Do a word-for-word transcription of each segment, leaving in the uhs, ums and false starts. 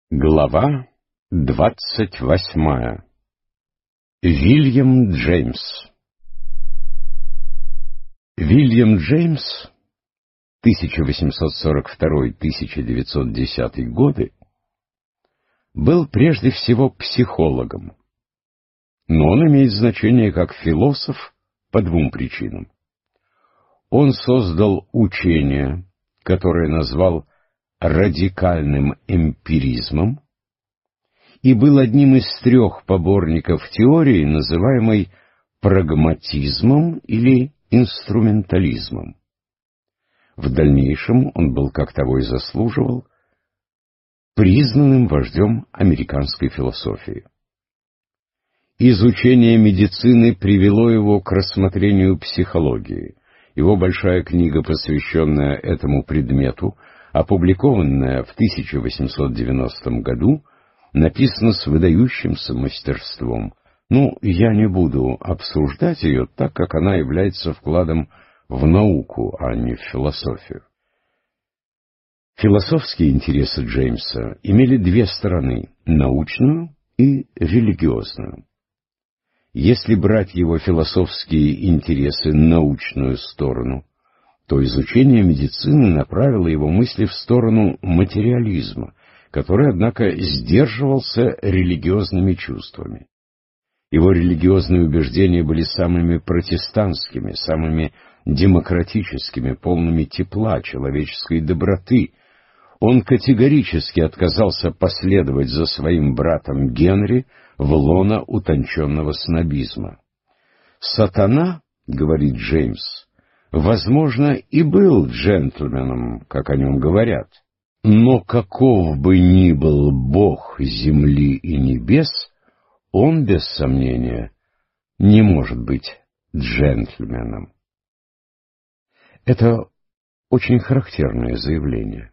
Глава двадцать восьмая. Вильям Джеймс. Вильям Джеймс, тысяча восемьсот сорок второй — тысяча девятьсот десятый годы, был прежде всего психологом, но он имеет значение как философ по двум причинам. Он создал учение, которое назвал радикальным эмпиризмом, и был одним из трех поборников теории, называемой прагматизмом или инструментализмом. В дальнейшем он был, как того и заслуживал, признанным вождем американской философии. Изучение медицины привело его к рассмотрению психологии. Его большая книга, посвященная этому предмету, опубликованная в тысяча восемьсот девяностом году, написана с выдающимся мастерством. Ну, я не буду обсуждать ее, так как она является вкладом в науку, а не в философию. Философские интересы Джеймса имели две стороны — научную и религиозную. Если брать его философские интересы научную сторону, то изучение медицины направило его мысли в сторону материализма, который, однако, сдерживался религиозными чувствами. Его религиозные убеждения были самыми протестантскими, самыми демократическими, полными тепла, человеческой доброты. Он категорически отказался последовать за своим братом Генри в лоно утонченного снобизма. «Сатана, — говорит Джеймс, — возможно, и был джентльменом, как о нем говорят, но каков бы ни был Бог земли и небес, он, без сомнения, не может быть джентльменом». Это очень характерное заявление.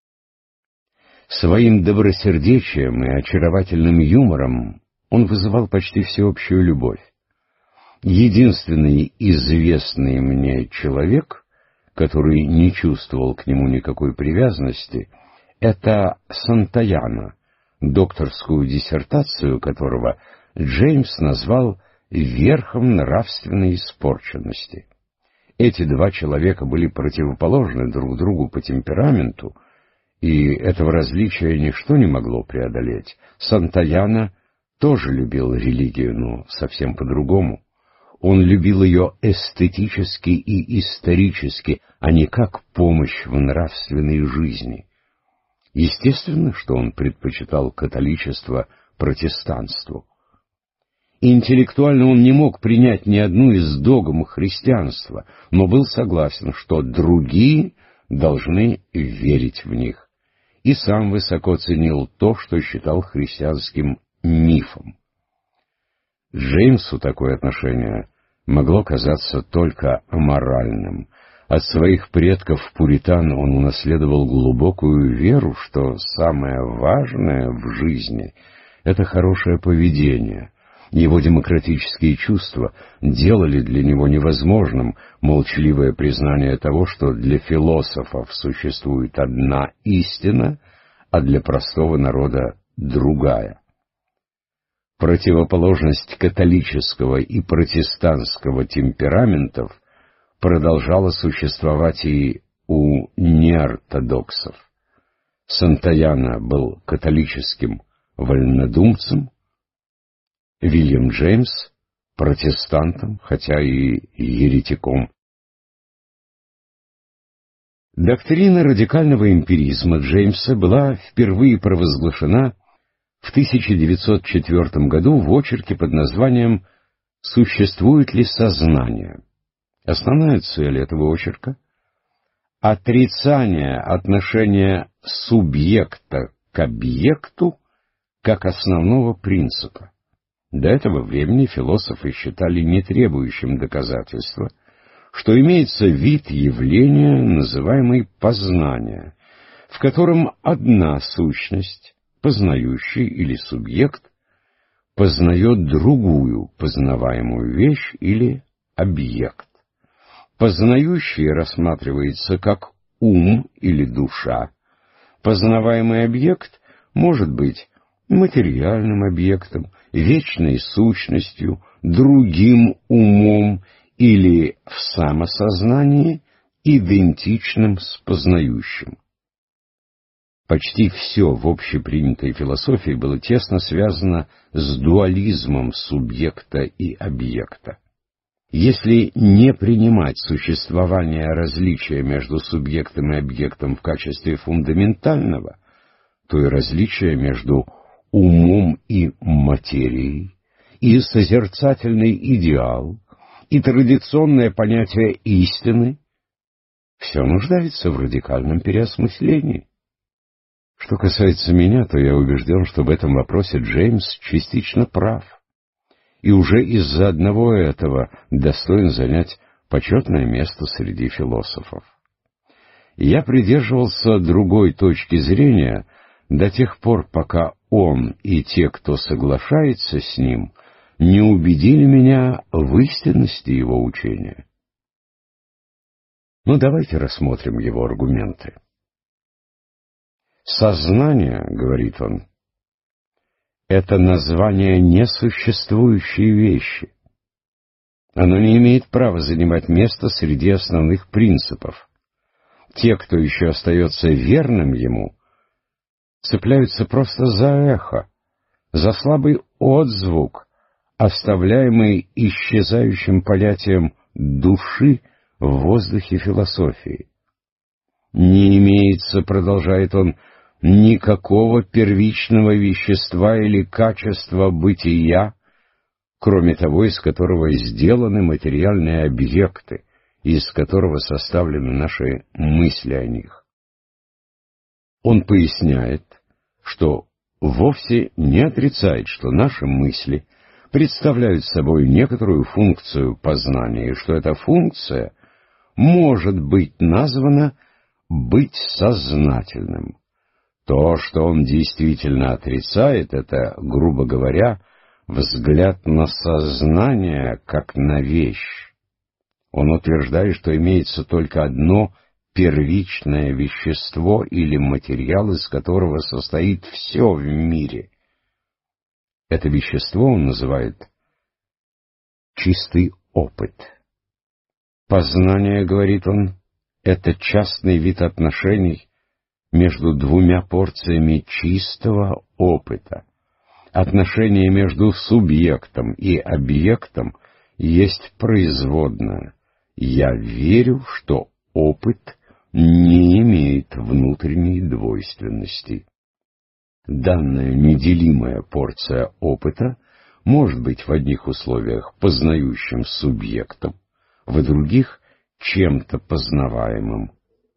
Своим добросердечием и очаровательным юмором он вызывал почти всеобщую любовь. Единственный известный мне человек, который не чувствовал к нему никакой привязанности, это Сантаяна, докторскую диссертацию которого Джеймс назвал «верхом нравственной испорченности». Эти два человека были противоположны друг другу по темпераменту, и этого различия ничто не могло преодолеть. Сантаяна тоже любил религию, но совсем по-другому. Он любил ее эстетически и исторически, а не как помощь в нравственной жизни. Естественно, что он предпочитал католичество протестанству. Интеллектуально он не мог принять ни одну из догм христианства, но был согласен, что другие должны верить в них, и сам высоко ценил то, что считал христианским мифом. Джеймсу такое отношение могло казаться только аморальным. От своих предков-пуритан он унаследовал глубокую веру, что самое важное в жизни — это хорошее поведение. Его демократические чувства делали для него невозможным молчаливое признание того, что для философов существует одна истина, а для простого народа — другая. Противоположность католического и протестантского темпераментов продолжала существовать и у неортодоксов. Сантаяна был католическим вольнодумцем, Вильям Джеймс — протестантом, хотя и еретиком. Доктрина радикального эмпиризма Джеймса была впервые провозглашена в тысяча девятьсот четвёртом году в очерке под названием «Существует ли сознание?». Основная цель этого очерка — отрицание отношения субъекта к объекту как основного принципа. До этого времени философы считали нетребующим доказательства, что имеется вид явления, называемый познание, в котором одна сущность, познающий или субъект, познает другую познаваемую вещь или объект. Познающий рассматривается как ум или душа, познаваемый объект может быть материальным объектом, вечной сущностью, другим умом или в самосознании, идентичным с познающим. Почти все в общепринятой философии было тесно связано с дуализмом субъекта и объекта. Если не принимать существование различия между субъектом и объектом в качестве фундаментального, то и различия между умом и материей, и созерцательный идеал, и традиционное понятие истины, все нуждается в радикальном переосмыслении. Что касается меня, то я убежден, что в этом вопросе Джеймс частично прав, и уже из-за одного этого достоин занять почетное место среди философов. Я придерживался другой точки зрения до тех пор, пока он и те, кто соглашается с ним, не убедили меня в истинности его учения. Ну, давайте рассмотрим его аргументы. «Сознание, — говорит он, — это название несуществующей вещи. Оно не имеет права занимать место среди основных принципов. Те, кто еще остается верным ему, цепляются просто за эхо, за слабый отзвук, оставляемый исчезающим понятием души в воздухе философии. Не имеется, — продолжает он, — никакого первичного вещества или качества бытия, кроме того, из которого сделаны материальные объекты, из которого составлены наши мысли о них. Он поясняет, что вовсе не отрицает, что наши мысли представляют собой некоторую функцию познания, и что эта функция может быть названа «быть сознательным». То, что он действительно отрицает, это, грубо говоря, взгляд на сознание как на вещь. Он утверждает, что имеется только одно первичное вещество или материал, из которого состоит все в мире. Это вещество он называет чистый опыт. Познание, говорит он, это частный вид отношений между двумя порциями чистого опыта. Отношение между субъектом и объектом есть производное. Я верю, что опыт не имеет внутренней двойственности. Данная неделимая порция опыта может быть в одних условиях познающим субъектом, в других — чем-то познаваемым.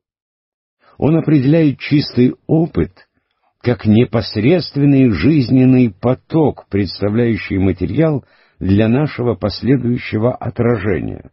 Он определяет чистый опыт как непосредственный жизненный поток, представляющий материал для нашего последующего отражения.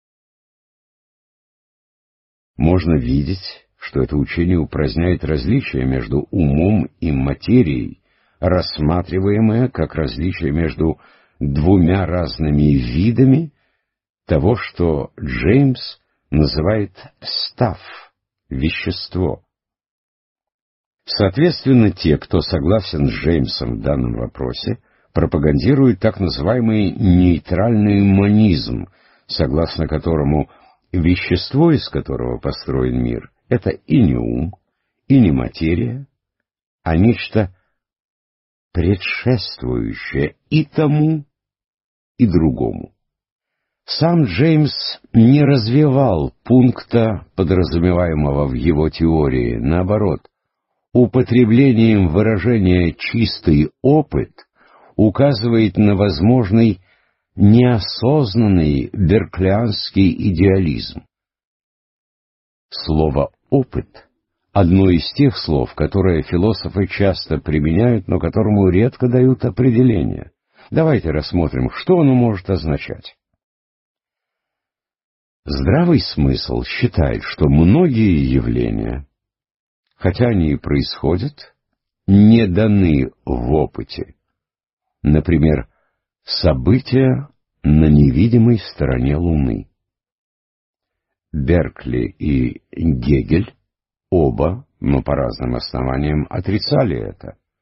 Можно видеть, что это учение упраздняет различие между умом и материей, рассматриваемое как различие между двумя разными видами того, что Джеймс называет «став», вещество. Соответственно, те, кто согласен с Джеймсом в данном вопросе, пропагандируют так называемый нейтральный монизм, согласно которому вещество, из которого построен мир, это и не ум, и не материя, а нечто предшествующее и тому, и другому. Сам Джеймс не развивал пункта, подразумеваемого в его теории. Наоборот, употреблением выражения «чистый опыт» указывает на возможный неосознанный берклианский идеализм. Слово «опыт» — одно из тех слов, которые философы часто применяют, но которому редко дают определение. Давайте рассмотрим, что оно может означать. Здравый смысл считает, что многие явления, хотя они и происходят, не даны в опыте. Например, события на невидимой стороне Луны. Беркли и Гегель оба, но по разным основаниям, отрицали это.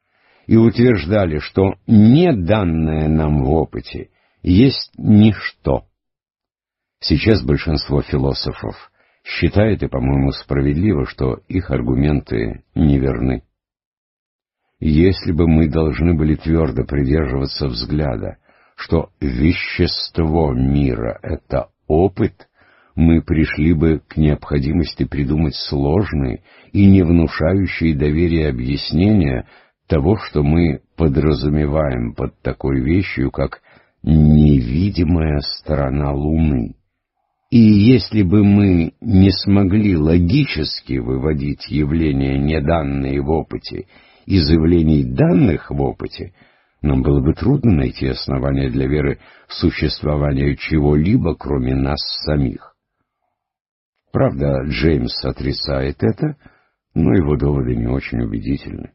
и утверждали, что не данное нам в опыте есть ничто. Сейчас большинство философов считает, и, по-моему, справедливо, что их аргументы неверны. Если бы мы должны были твердо придерживаться взгляда, что вещество мира — это опыт, мы пришли бы к необходимости придумать сложные и не внушающие доверия объяснения того, что мы подразумеваем под такой вещью, как невидимая сторона Луны. И если бы мы не смогли логически выводить явления, не данные в опыте, из явлений, данных в опыте, нам было бы трудно найти основания для веры в существование чего-либо, кроме нас самих. Правда, Джеймс отрицает это, но его доводы не очень убедительны.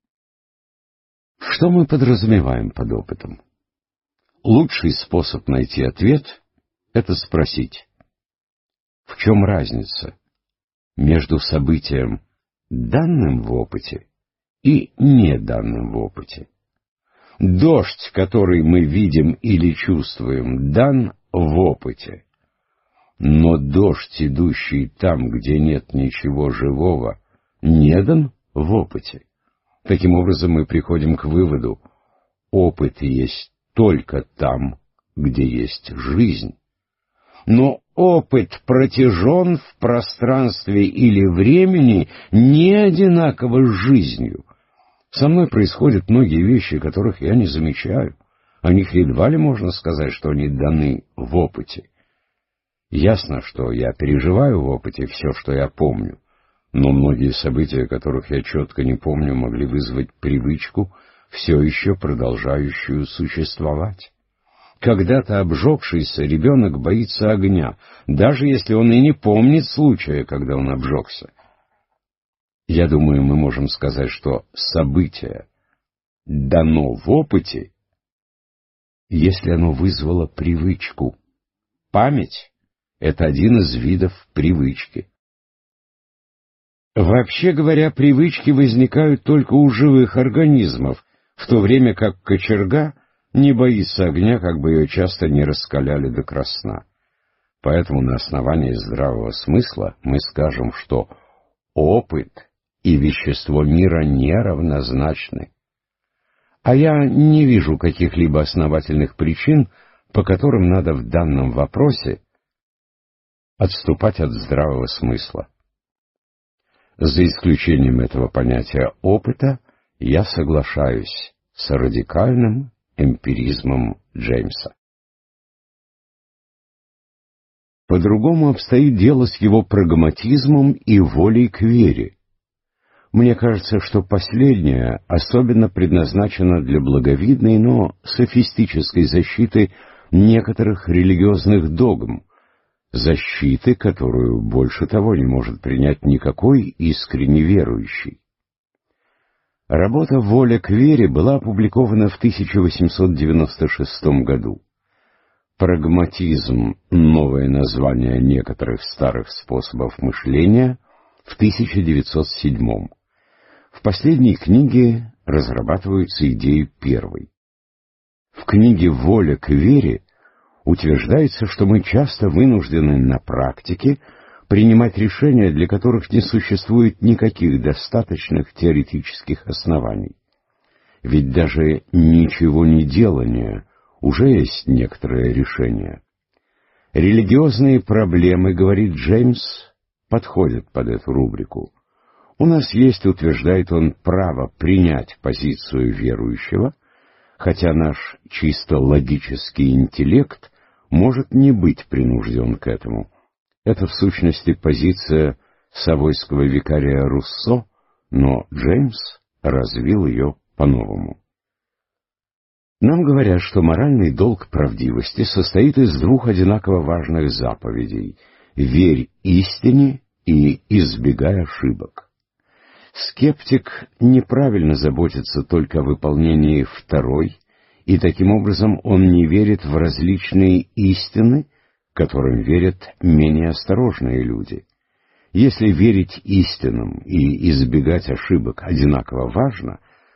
Что мы подразумеваем под опытом? Лучший способ найти ответ — это спросить: в чем разница между событием, данным в опыте, и неданным в опыте? Дождь, который мы видим или чувствуем, дан в опыте. Но дождь, идущий там, где нет ничего живого, не дан в опыте. Таким образом, мы приходим к выводу: опыт есть только там, где есть жизнь. Но опыт протяжен в пространстве или времени не одинаково с жизнью. Со мной происходят многие вещи, которых я не замечаю. О них едва ли можно сказать, что они даны в опыте. Ясно, что я переживаю в опыте все, что я помню, но многие события, которых я четко не помню, могли вызвать привычку, все еще продолжающую существовать. Когда-то обжегшийся ребенок боится огня, даже если он и не помнит случая, когда он обжегся. Я думаю, мы можем сказать, что событие дано в опыте, если оно вызвало привычку. Память — это один из видов привычки. Вообще говоря, привычки возникают только у живых организмов, в то время как кочерга не боится огня, как бы ее часто не раскаляли до красна. Поэтому на основании здравого смысла мы скажем, что опыт и вещество мира неравнозначны. А я не вижу каких-либо основательных причин, по которым надо в данном вопросе отступать от здравого смысла. За исключением этого понятия опыта, я соглашаюсь с радикальным эмпиризмом Джеймса. По-другому обстоит дело с его прагматизмом и волей к вере. Мне кажется, что последняя особенно предназначена для благовидной, но софистической защиты некоторых религиозных догм, защиты, которую больше того не может принять никакой искренне верующий. Работа «Воля к вере» была опубликована в тысяча восемьсот девяносто шестом году. «Прагматизм. Новое название некоторых старых способов мышления» в тысяча девятьсот седьмом. В последней книге разрабатываются идеи первой. В книге «Воля к вере» утверждается, что мы часто вынуждены на практике принимать решения, для которых не существует никаких достаточных теоретических оснований. Ведь даже ничего не делание уже есть некоторое решение. Религиозные проблемы, говорит Джеймс, подходят под эту рубрику. У нас есть, утверждает он, право принять позицию верующего, хотя наш чисто логический интеллект может не быть принужден к этому. Это в сущности позиция савойского викария Руссо, но Джеймс развил ее по-новому. Нам говорят, что моральный долг правдивости состоит из двух одинаково важных заповедей: «Верь истине» и «Избегай ошибок». Скептик неправильно заботится только о выполнении второй, и таким образом он не верит в различные истины, которым верят менее осторожные люди. Если верить истинам и избегать ошибок одинаково важно,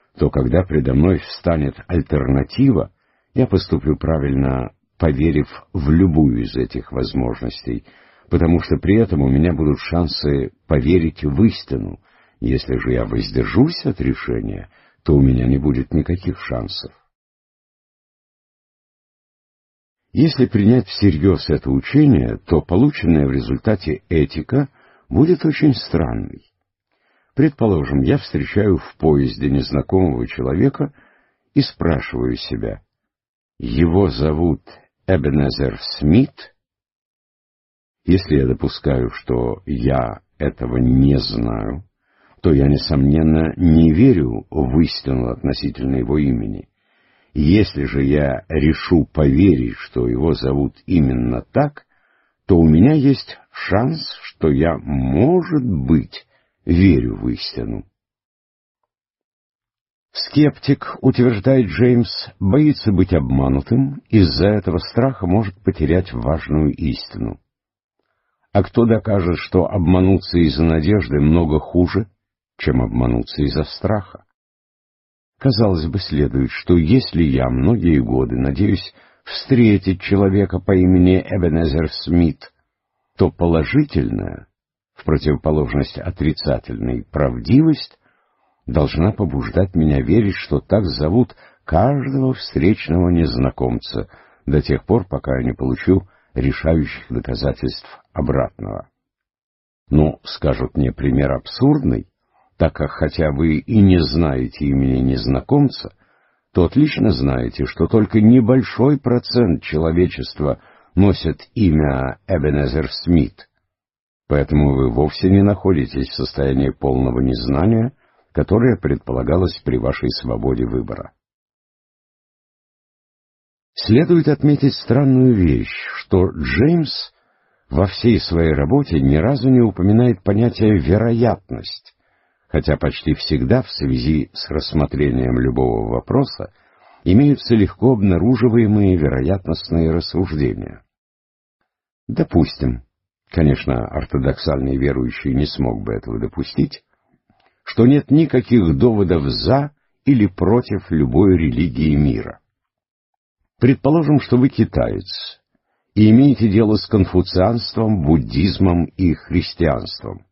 то когда предо мной встанет альтернатива, я поступлю правильно, поверив в любую из этих возможностей, потому что при этом у меня будут шансы поверить в истину. Если же я воздержусь от решения, то у меня не будет никаких шансов. Если принять всерьез это учение, то полученная в результате этика будет очень странной. Предположим, я встречаю в поезде незнакомого человека и спрашиваю себя: его зовут Эбенезер Смит? Если я допускаю, что я этого не знаю, то я, несомненно, не верю в истину относительно его имени. Если же я решу поверить, что его зовут именно так, то у меня есть шанс, что я, может быть, верю в истину. Скептик, утверждает Джеймс, боится быть обманутым, из-за этого страха может потерять важную истину. А кто докажет, что обмануться из-за надежды много хуже, чем обмануться из-за страха? Казалось бы, следует, что если я многие годы надеюсь встретить человека по имени Эбенезер Смит, то положительная, в противоположность отрицательной, правдивость должна побуждать меня верить, что так зовут каждого встречного незнакомца до тех пор, пока я не получу решающих доказательств обратного. Ну, скажут мне, пример абсурдный, так как хотя вы и не знаете имени незнакомца, то отлично знаете, что только небольшой процент человечества носит имя Эбенезер Смит, поэтому вы вовсе не находитесь в состоянии полного незнания, которое предполагалось при вашей свободе выбора. Следует отметить странную вещь, что Джеймс во всей своей работе ни разу не упоминает понятие «вероятность», хотя почти всегда в связи с рассмотрением любого вопроса имеются легко обнаруживаемые вероятностные рассуждения. Допустим, конечно, ортодоксальный верующий не смог бы этого допустить, что нет никаких доводов «за» или «против» любой религии мира. Предположим, что вы китаец и имеете дело с конфуцианством, буддизмом и христианством.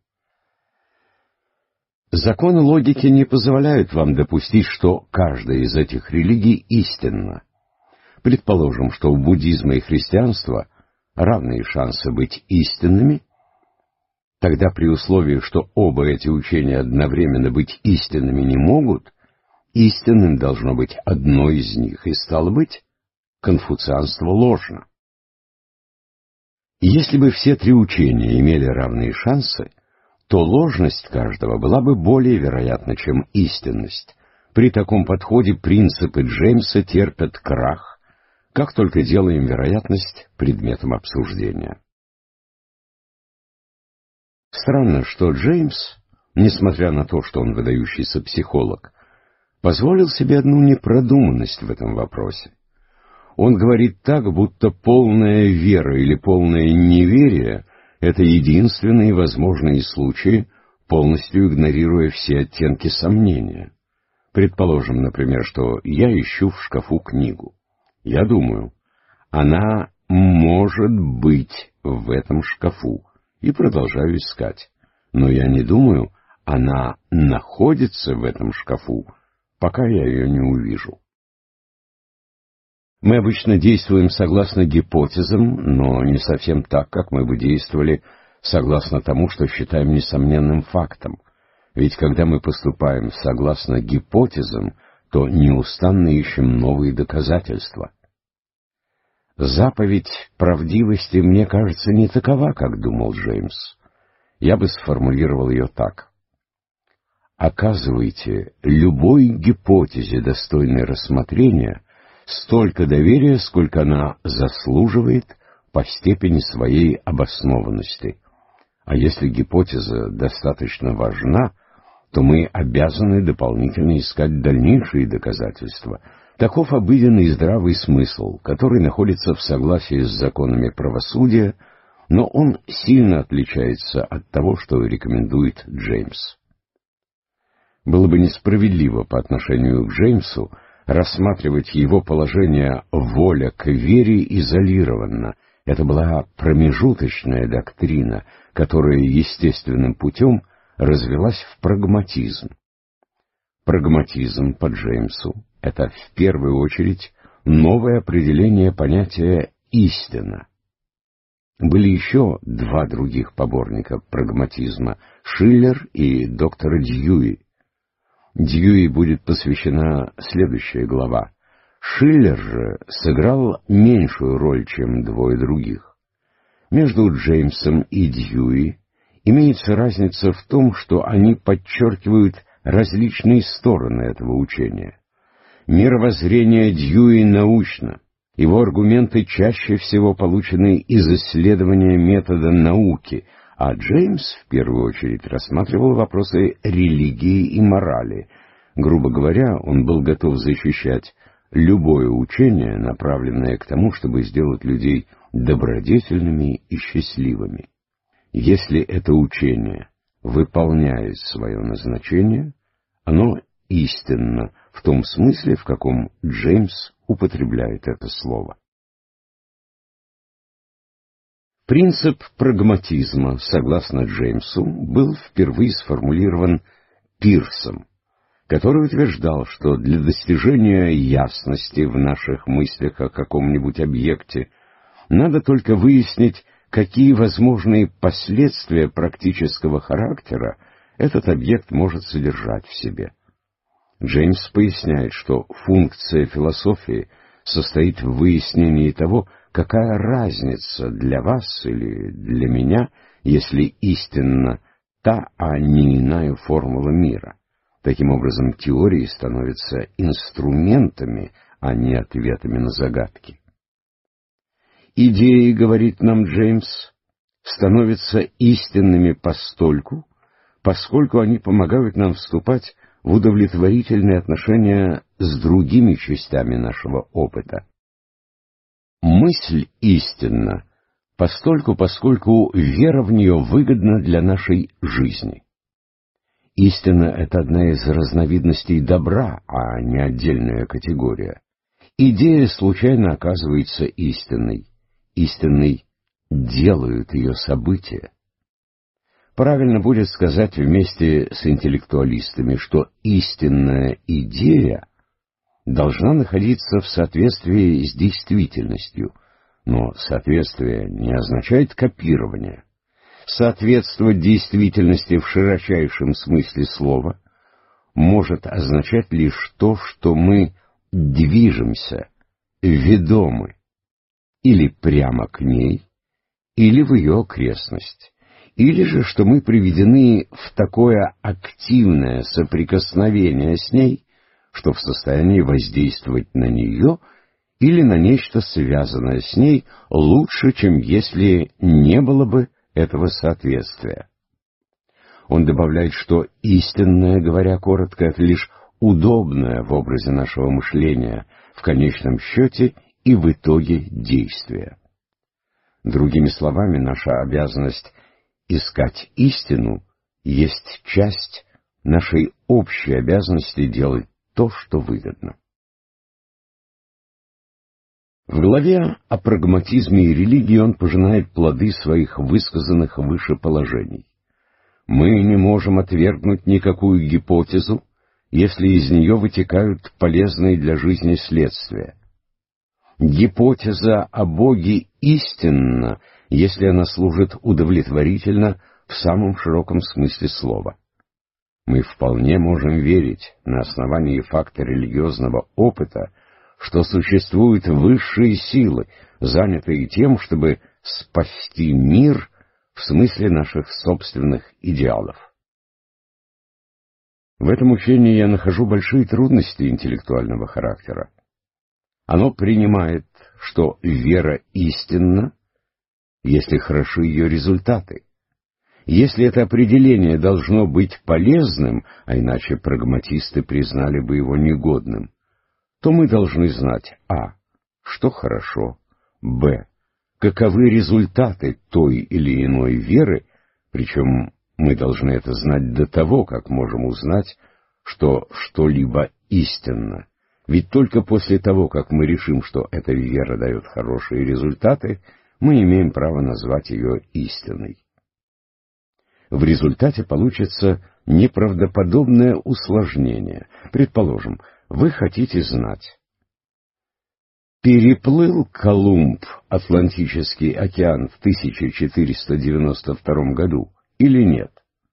Законы логики не позволяют вам допустить, что каждая из этих религий истинна. Предположим, что у буддизма и христианства равные шансы быть истинными. Тогда при условии, что оба эти учения одновременно быть истинными не могут, истинным должно быть одно из них, и, стало быть, конфуцианство ложно. Если бы все три учения имели равные шансы, то ложность каждого была бы более вероятна, чем истинность. При таком подходе принципы Джеймса терпят крах, как только делаем вероятность предметом обсуждения. Странно, что Джеймс, несмотря на то, что он выдающийся психолог, позволил себе одну непродуманность в этом вопросе. Он говорит так, будто полная вера или полное неверие — это единственные возможные случаи, полностью игнорируя все оттенки сомнения. Предположим, например, что я ищу в шкафу книгу. Я думаю, она может быть в этом шкафу, и продолжаю искать. Но я не думаю, она находится в этом шкафу, пока я ее не увижу. Мы обычно действуем согласно гипотезам, но не совсем так, как мы бы действовали согласно тому, что считаем несомненным фактом. Ведь когда мы поступаем согласно гипотезам, то неустанно ищем новые доказательства. Заповедь правдивости, мне кажется, не такова, как думал Джеймс. Я бы сформулировал ее так. Оказывайте любой гипотезе, достойной рассмотрения, столько доверия, сколько она заслуживает по степени своей обоснованности. А если гипотеза достаточно важна, то мы обязаны дополнительно искать дальнейшие доказательства. Таков обыденный и здравый смысл, который находится в согласии с законами правосудия, но он сильно отличается от того, что рекомендует Джеймс. Было бы несправедливо по отношению к Джеймсу рассматривать его положение воля к вере изолированно. Это была промежуточная доктрина, которая естественным путем развилась в прагматизм. Прагматизм по Джеймсу — это в первую очередь новое определение понятия «истина». Были еще два других поборника прагматизма — Шиллер и доктор Дьюи. Дьюи будет посвящена следующая глава. Шиллер же сыграл меньшую роль, чем двое других. Между Джеймсом и Дьюи имеется разница в том, что они подчеркивают различные стороны этого учения. Мировоззрение Дьюи научно. Его аргументы чаще всего получены из исследования метода науки, а Джеймс в первую очередь рассматривал вопросы религии и морали. Грубо говоря, он был готов защищать любое учение, направленное к тому, чтобы сделать людей добродетельными и счастливыми. Если это учение выполняет свое назначение, оно истинно в том смысле, в каком Джеймс употребляет это слово. Принцип прагматизма, согласно Джеймсу, был впервые сформулирован Пирсом, который утверждал, что для достижения ясности в наших мыслях о каком-нибудь объекте надо только выяснить, какие возможные последствия практического характера этот объект может содержать в себе. Джеймс поясняет, что функция философии состоит в выяснении того, какая разница для вас или для меня, если истинно та, а не иная формула мира. Таким образом, теории становятся инструментами, а не ответами на загадки. Идеи, говорит нам Джеймс, становятся истинными постольку, поскольку они помогают нам вступать в удовлетворительные отношения с другими частями нашего опыта. Мысль истинна постольку, поскольку вера в нее выгодна для нашей жизни. Истина — это одна из разновидностей добра, а не отдельная категория. Идея случайно оказывается истинной. Истинной делают ее события. Правильно будет сказать вместе с интеллектуалистами, что истинная идея должна находиться в соответствии с действительностью, но соответствие не означает копирование. Соответствовать действительности в широчайшем смысле слова может означать лишь то, что мы движемся, ведомы, или прямо к ней, или в ее окрестность, или же что мы приведены в такое активное соприкосновение с ней, что в состоянии воздействовать на нее или на нечто связанное с ней лучше, чем если не было бы этого соответствия. Он добавляет, что истинное, говоря коротко, это лишь удобное в образе нашего мышления, в конечном счете и в итоге действия. Другими словами, наша обязанность искать истину есть часть нашей общей обязанности делать то, что выгодно. В главе о прагматизме и религии он пожинает плоды своих высказанных выше положений. Мы не можем отвергнуть никакую гипотезу, если из нее вытекают полезные для жизни следствия. Гипотеза о Боге истинна, если она служит удовлетворительно в самом широком смысле слова. Мы вполне можем верить на основании факта религиозного опыта, что существуют высшие силы, занятые тем, чтобы спасти мир в смысле наших собственных идеалов. В этом учении я нахожу большие трудности интеллектуального характера. Оно принимает, что вера истинна, если хороши ее результаты. Если это определение должно быть полезным, а иначе прагматисты признали бы его негодным, то мы должны знать а. что хорошо, б. каковы результаты той или иной веры, причем мы должны это знать до того, как можем узнать, что что-либо истинно. Ведь только после того, как мы решим, что эта вера дает хорошие результаты, мы имеем право назвать ее истиной. В результате получится неправдоподобное усложнение. Предположим, вы хотите знать, переплыл Колумб Атлантический океан в тысяча четыреста девяносто втором году или нет?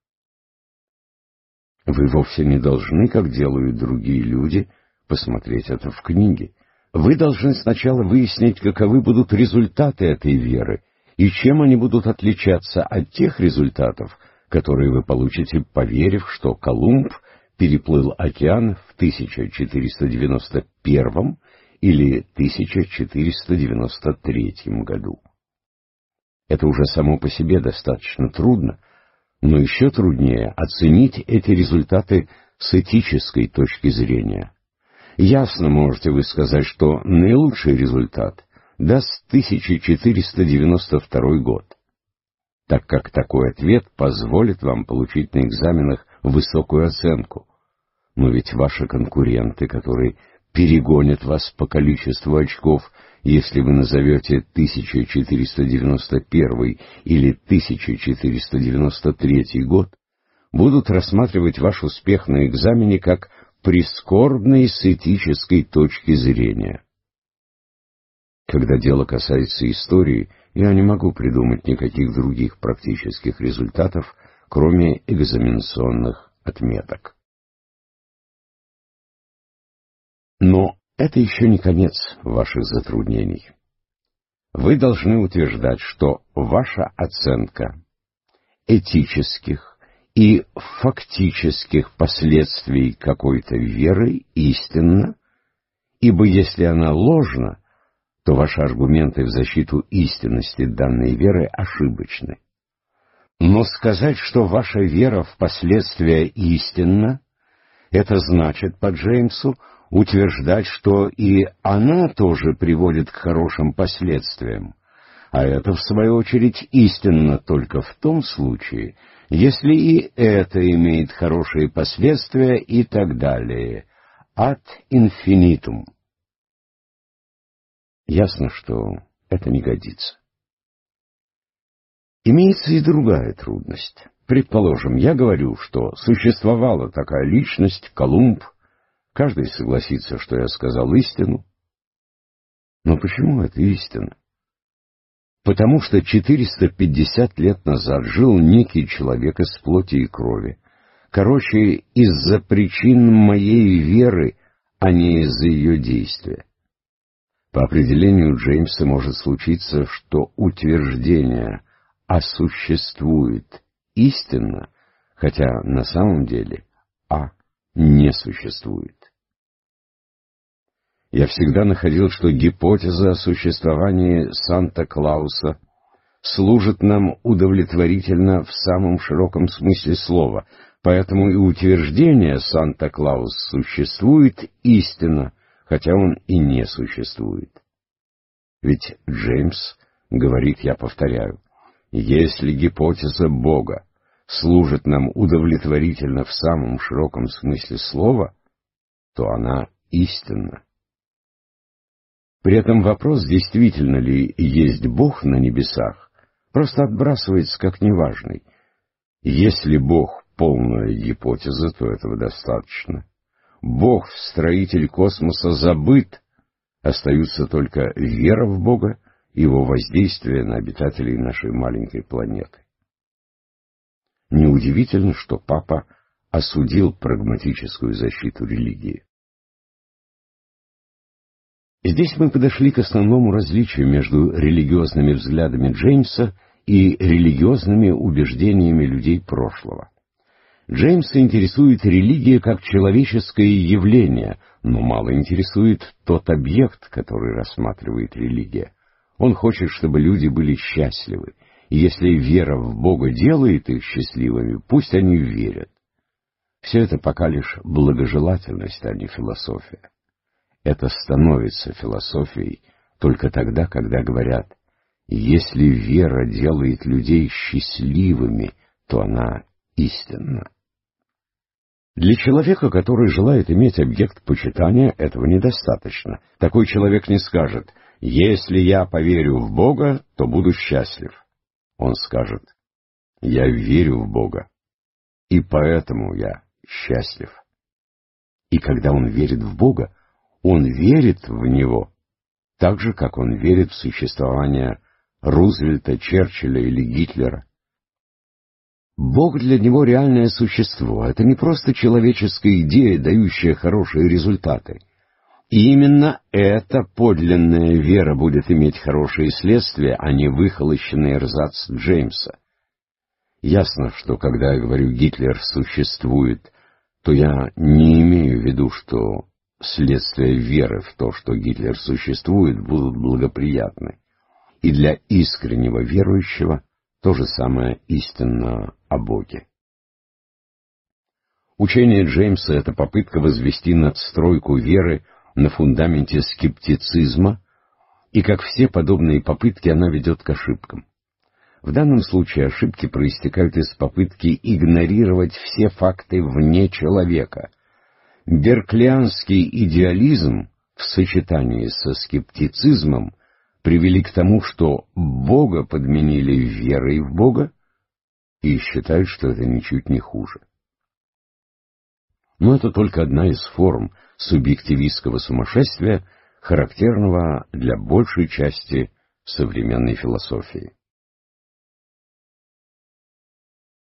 Вы вовсе не должны, как делают другие люди, посмотреть это в книге. Вы должны сначала выяснить, каковы будут результаты этой веры, и чем они будут отличаться от тех результатов, которые вы получите, поверив, что Колумб переплыл океан в тысяча четыреста девяносто первом или тысяча четыреста девяносто третьем году. Это уже само по себе достаточно трудно, но еще труднее оценить эти результаты с этической точки зрения. Ясно можете вы сказать, что наилучший результат даст тысяча четыреста девяносто второй год, так как такой ответ позволит вам получить на экзаменах высокую оценку. Но ведь ваши конкуренты, которые перегонят вас по количеству очков, если вы назовете тысяча четыреста девяносто первый или тысяча четыреста девяносто третий год, будут рассматривать ваш успех на экзамене как прискорбный с этической точки зрения. Когда дело касается истории, я не могу придумать никаких других практических результатов, кроме экзаменационных отметок. Но это еще не конец ваших затруднений. Вы должны утверждать, что ваша оценка этических и фактических последствий какой-то веры истинна, ибо если она ложна, то ваши аргументы в защиту истинности данной веры ошибочны. Но сказать, что ваша вера в последствия истинна, это значит, по Джеймсу, утверждать, что и она тоже приводит к хорошим последствиям, а это, в свою очередь, истинно только в том случае, если и это имеет хорошие последствия и так далее. Ad infinitum. Ясно, что это не годится. Имеется и другая трудность. Предположим, я говорю, что существовала такая личность, Колумб. Каждый согласится, что я сказал истину. Но почему это истина? Потому что четыреста пятьдесят лет назад жил некий человек из плоти и крови. Короче, из-за причин моей веры, а не из-за ее действия. По определению Джеймса может случиться, что утверждение «а существует» истинно, хотя на самом деле «а» не существует. Я всегда находил, что гипотеза о существовании Санта-Клауса служит нам удовлетворительно в самом широком смысле слова, поэтому и утверждение «Санта-Клаус существует» истинно, хотя он и не существует. Ведь Джеймс говорит, я повторяю, если гипотеза Бога служит нам удовлетворительно в самом широком смысле слова, то она истинна. При этом вопрос, действительно ли есть Бог на небесах, просто отбрасывается как неважный. Если Бог — полная гипотеза, то этого достаточно. Бог, строитель космоса, забыт, остаются только вера в Бога и его воздействие на обитателей нашей маленькой планеты. Неудивительно, что Папа осудил прагматическую защиту религии. Здесь мы подошли к основному различию между религиозными взглядами Джеймса и религиозными убеждениями людей прошлого. Джеймса интересует религия как человеческое явление, но мало интересует тот объект, который рассматривает религия. Он хочет, чтобы люди были счастливы, и если вера в Бога делает их счастливыми, пусть они верят. Все это пока лишь благожелательность, а не философия. Это становится философией только тогда, когда говорят, если вера делает людей счастливыми, то она истинна. Для человека, который желает иметь объект почитания, этого недостаточно. Такой человек не скажет: «Если я поверю в Бога, то буду счастлив». Он скажет: «Я верю в Бога, и поэтому я счастлив». И когда он верит в Бога, он верит в Него, так же, как он верит в существование Рузвельта, Черчилля или Гитлера. Бог для него реальное существо, это не просто человеческая идея, дающая хорошие результаты. И именно эта подлинная вера будет иметь хорошие следствия, а не выхолощенный эрзац Джеймса. Ясно, что когда я говорю «Гитлер существует», то я не имею в виду, что следствия веры в то, что Гитлер существует, будут благоприятны. И для искреннего верующего то же самое истинно о Боге. Учение Джеймса — это попытка возвести надстройку веры на фундаменте скептицизма, и, как все подобные попытки, она ведет к ошибкам. В данном случае ошибки проистекают из попытки игнорировать все факты вне человека. Берклианский идеализм в сочетании со скептицизмом привели к тому, что Бога подменили верой в Бога, и считают, что это ничуть не хуже. Но это только одна из форм субъективистского сумасшествия, характерного для большей части современной философии.